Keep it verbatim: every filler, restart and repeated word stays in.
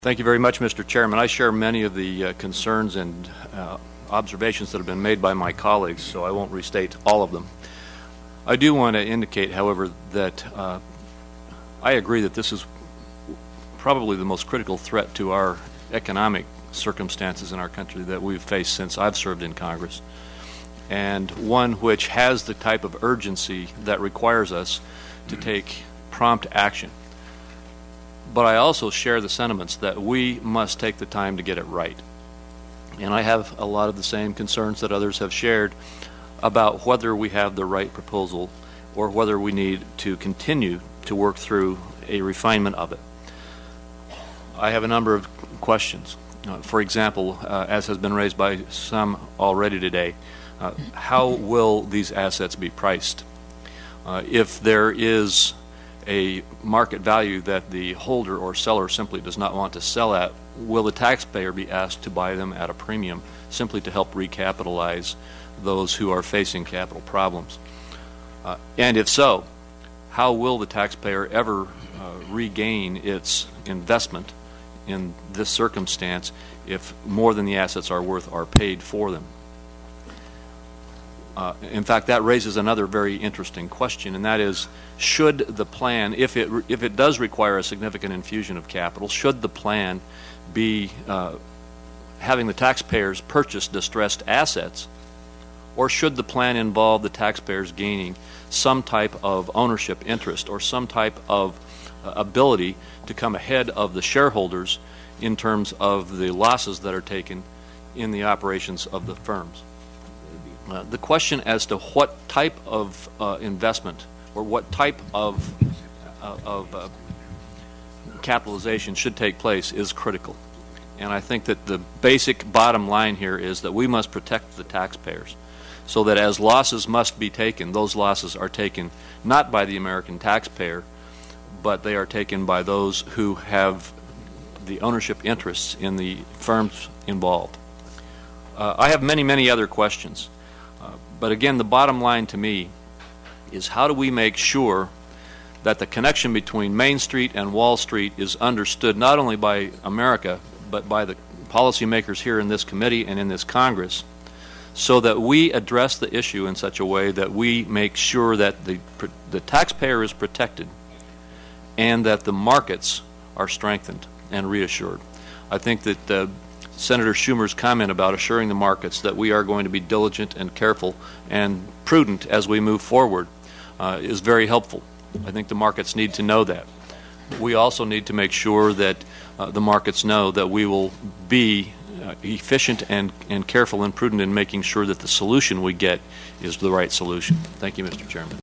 Thank you very much, Mister Chairman. I share many of the uh, concerns and uh, observations that have been made by my colleagues, so I won't restate all of them. I do want to indicate, however, that uh, I agree that this is probably the most critical threat to our economic circumstances in our country that we've faced since I've served in Congress, and one which has the type of urgency that requires us to take prompt action. But I also share the sentiments that we must take the time to get it right. And I have a lot of the same concerns that others have shared about whether we have the right proposal or whether we need to continue to work through a refinement of it. I have a number of questions. Uh, for example, uh, as has been raised by some already today, uh, how will these assets be priced? Uh, if there is a market value that the holder or seller simply does not want to sell at, will the taxpayer be asked to buy them at a premium simply to help recapitalize those who are facing capital problems? Uh, and if so, how will the taxpayer ever uh, regain its investment in this circumstance if more than the assets are worth are paid for them? Uh, in fact, that raises another very interesting question, and that is, should the plan, if it if it does require a significant infusion of capital, should the plan be uh, having the taxpayers purchase distressed assets, or should the plan involve the taxpayers gaining some type of ownership interest or some type of uh, ability to come ahead of the shareholders in terms of the losses that are taken in the operations of the firms? Uh, the question as to what type of uh, investment or what type of, uh, of uh, capitalization should take place is critical. And I think that the basic bottom line here is that we must protect the taxpayers so that as losses must be taken, those losses are taken not by the American taxpayer, but they are taken by those who have the ownership interests in the firms involved. Uh, I have many, many other questions. Uh, but again, the bottom line to me is, how do we make sure that the connection between Main Street and Wall Street is understood not only by America but by the policymakers here in this committee and in this Congress, so that we address the issue in such a way that we make sure that the, the taxpayer is protected and that the markets are strengthened and reassured. I think that uh, Senator Schumer's comment about assuring the markets that we are going to be diligent and careful and prudent as we move forward uh, is very helpful. I think the markets need to know that. We also need to make sure that uh, the markets know that we will be uh, efficient and, and careful and prudent in making sure that the solution we get is the right solution. Thank you, Mister Chairman.